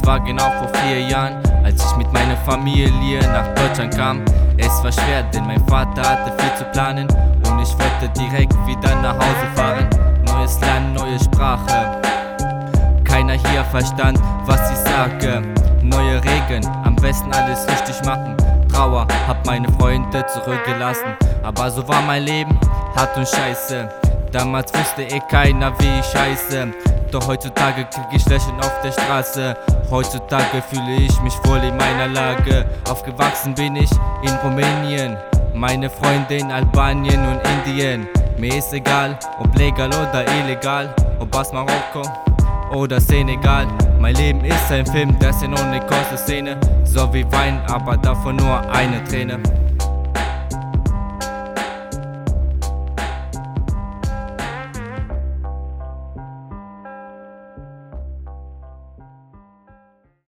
war genau vor 4 Jahren, als ich mit meiner Familie nach Deutschland kam. Es war schwer, denn mein Vater hatte viel zu planen und ich wollte direkt wieder nach Hause fahren. Neues Land, neue Sprache, keiner hier verstand, was ich sage. Neue Regeln, am besten alles richtig machen. Trauer, hab meine Freunde zurückgelassen, aber so war mein Leben, hart und scheiße. Damals wusste keiner, wie ich heiße, doch heutzutage krieg ich Lächeln auf der Straße. Heutzutage fühle ich mich wohl in meiner Lage. Aufgewachsen bin ich in Rumänien, meine Freunde in Albanien und Indien. Mir ist egal, ob legal oder illegal, ob aus Marokko oder Senegal. Mein Leben ist ein Film, das in ohne kurze Szene, so wie Wein, aber davon nur eine Träne.